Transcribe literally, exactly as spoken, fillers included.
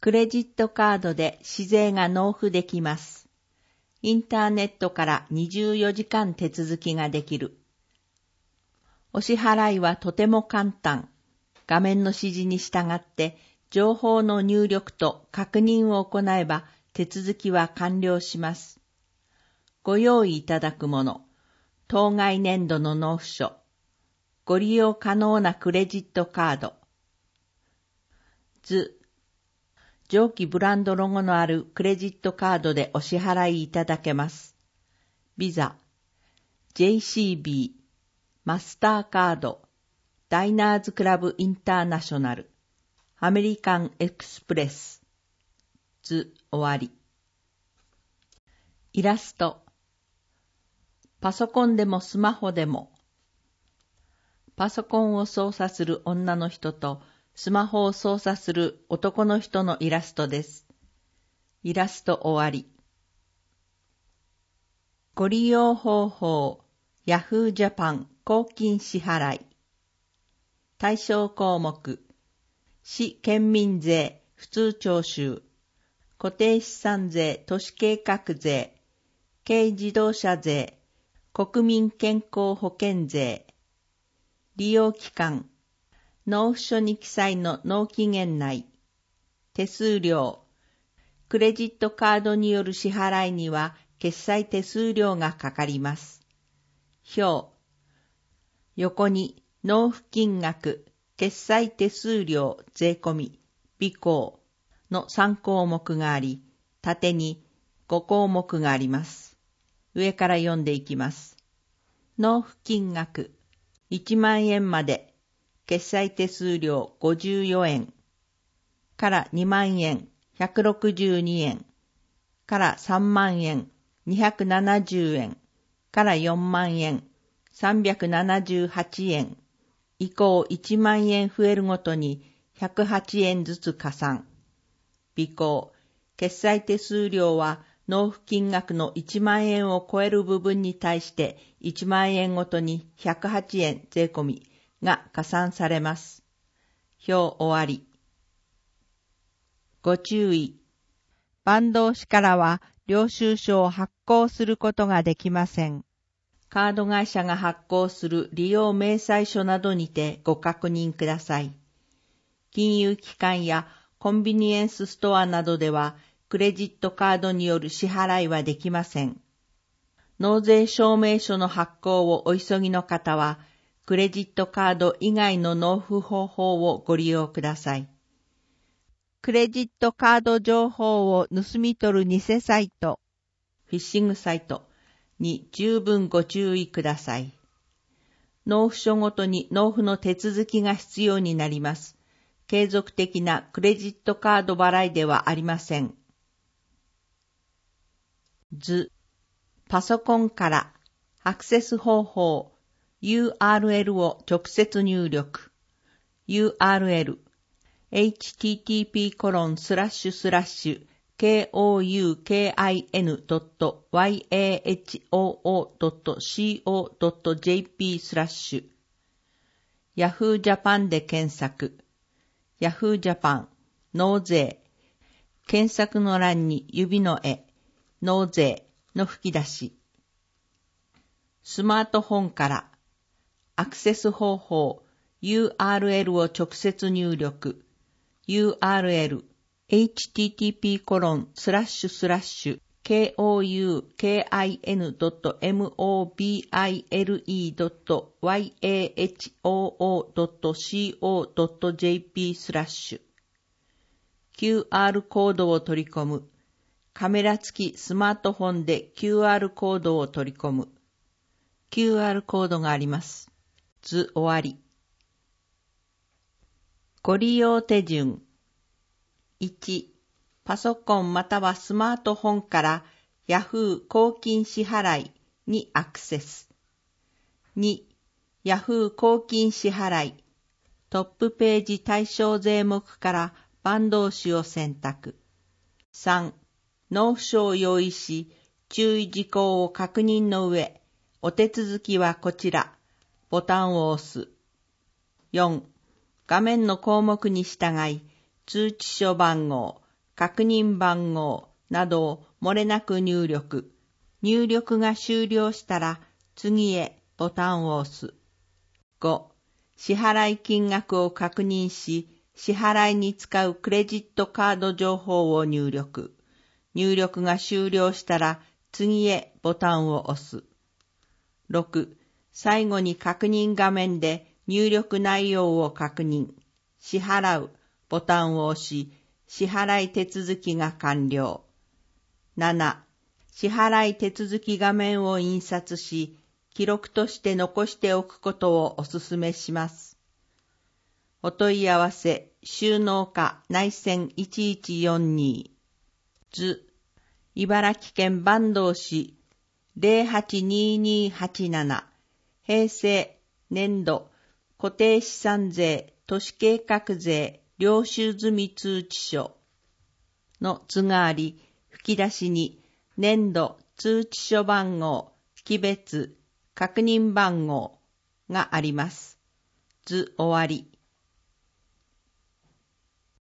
クレジットカードで私税が納付できます。インターネットからにじゅうよじかん手続きができる。お支払いはとても簡単。画面の指示に従って情報の入力と確認を行えば手続きは完了します。ご用意いただくもの、当該年度の納付書、ご利用可能なクレジットカード、図、上記ブランドロゴのあるクレジットカードでお支払いいただけます。ビザ、ジェイシービー、マスターカード、ダイナーズクラブインターナショナル、アメリカンエクスプレス。図終わり。イラスト。パソコンでもスマホでも。パソコンを操作する女の人とスマホを操作する男の人のイラストです。イラスト終わり。ご利用方法、Yahoo Japan 公金支払い。対象項目、市県民税、普通徴収、固定資産税、都市計画税、軽自動車税、国民健康保険税。利用期間、納付書に記載の納期限内。手数料、クレジットカードによる支払いには決済手数料がかかります。表、横に納付金額、決済手数料、税込み、備考のさん項目があり、縦にご項目があります。上から読んでいきます。納付金額、いちまんえんまで、決済手数料ごじゅうよえん、からにまんえん、ひゃくろくじゅうにえん、からさんまんえん、にひゃくななじゅうえん、からよんまんえん、さんびゃくななじゅうはちえん、以降いちまんえん増えるごとにひゃくはちえんずつ加算。備考、決済手数料は納付金額のいちまんえんを超える部分に対していちまんえんごとにひゃくはちえん税込みが加算されます。表終わり。ご注意。坂東市からは領収書を発行することができません。カード会社が発行する利用明細書などにてご確認ください。金融機関やコンビニエンスストアなどではクレジットカードによる支払いはできません。納税証明書の発行をお急ぎの方は、クレジットカード以外の納付方法をご利用ください。クレジットカード情報を盗み取る偽サイト、フィッシングサイトに十分ご注意ください。納付書ごとに納付の手続きが必要になります。継続的なクレジットカード払いではありません。図、パソコンからアクセス方法 ユーアールエル を直接入力。ユーアールエル エイチティーティーピーコロンスラッシュスラッシュ ケーオーユーケーアイエヌドットワイエーエイチオーオードットシーオードットジェーピー スラッシュ Yahoo Japan で検索。Yahoo Japan 納税。検索の欄に指の絵、納税の吹き出し。スマートフォンからアクセス方法 ユーアールエル を直接入力。ユーアールエル エイチティーティーピーコロンスラッシュスラッシュ ケーオーユーケーアイエヌドットモビルドットワイエーエイチオーオードットシーオードットジェーピー スラッシュ キューアール コードを取り込む。カメラ付きスマートフォンで キューアール コードを取り込む。キューアール コードがあります。図終わり。ご利用手順。いち、パソコンまたはスマートフォンから Yahoo 公金支払いにアクセス。に、Yahoo 公金支払い。トップページ対象税目から坂東市を選択。さん、納付書を用意し、注意事項を確認の上、お手続きはこちら、ボタンを押す。よん、画面の項目に従い、通知書番号、 確認番号などを漏れなく入力。入力が終了したら次へボタンを押す。ご、支払い金額を確認し、支払いに使うクレジットカード情報を入力。入力が終了したら次へボタンを押す。ろく、最後に確認画面で入力内容を確認。支払うボタンを押し、支払い手続きが完了。なな、支払い手続き画面を印刷し、記録として残しておくことをお勧めします。お問い合わせ、収納課内線いちいちよんに、図、茨城県坂東市 ゼロはちにーにーはちなな、平成年度固定資産税都市計画税領収済通知書の図があり、吹き出しに年度通知書番号、記別、確認番号があります。図終わり。